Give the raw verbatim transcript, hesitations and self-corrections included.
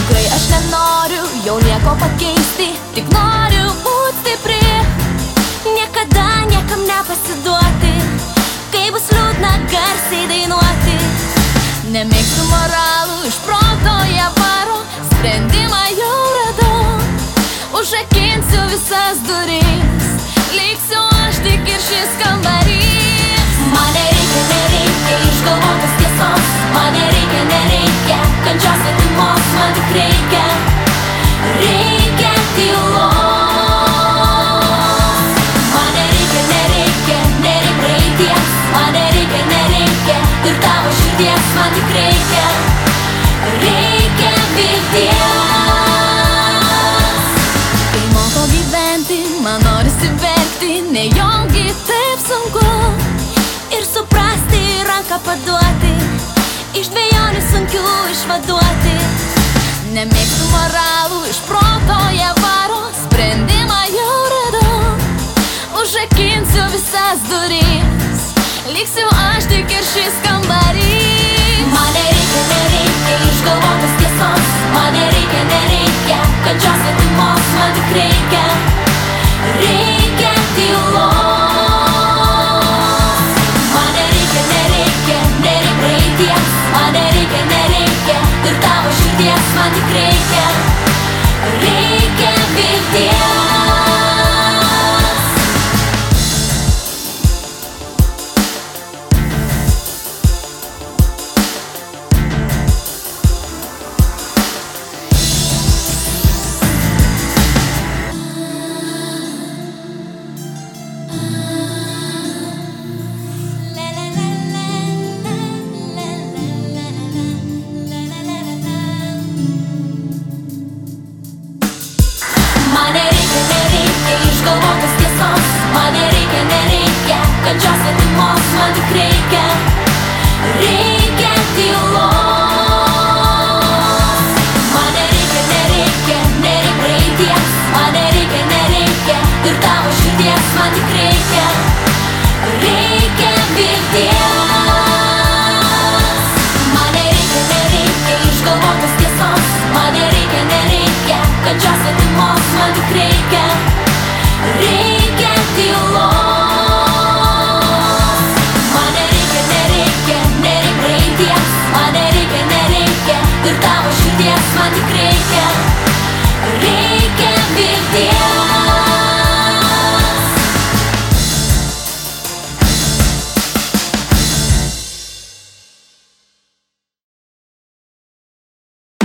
Tikrai aš nenoriu jau nieko pakeisti, tik noriu būt stipri, niekada niekam nepasiduoti, kai bus liūdna garsiai dainuoti. Nemėgstu moralų, iš proto jie varo, sprendimą jau radau, užrakinsiu visas duris, liksiu aš tik ir šis kambarys. Man nereikia, nereikia išgalvotos tiesos, man nereikia, nereikia kančios atimos, man tik reikia, reikia tylos. Man nereikia, nereikia, nereikia praeities, man nereikia, nereikia ir tavo širdies, man tik reikia, reikia vilties. Kai moko gyventi, man norisi verkti, nejaugi taip sunku ir suprasti, ranką paduoti, iš dvejonių sunkių išvaduoti. Nemėgstu moralų, iš proto jie varo, sprendimą jau radau, užrakinsiu visas duris, liksiu aš tik ir šis kambarys. Man nereikia, nereikia išgalvotos tiesos, man nereikia, nereikia kančios atimos, man tik reikia, reikia tylos. Man nereikia, nereikia, nereikia praeities, man nereikia, nereikia ir tavo širdies, man tik reikia, reikia vilties. Man nereikia, nereikia išgalvotos tiesos, man nereikia, nereikia kančios atimos, man tik reikia, reikia tylos. Man nereikia, nereikia, nereikia praeities, man nereikia, nereikia ir tavo širdies, man tik reikia, reikia vilties. Man nereikia, nereikia išgalvotos tiesos, man nereikia, nereikia kančios atimos, man tik reikia, reikia tylos. Man nereikia, nereikia, nereikia praeities, man nereikia, nereikia ir tavo širdies, man tik reikia, reikia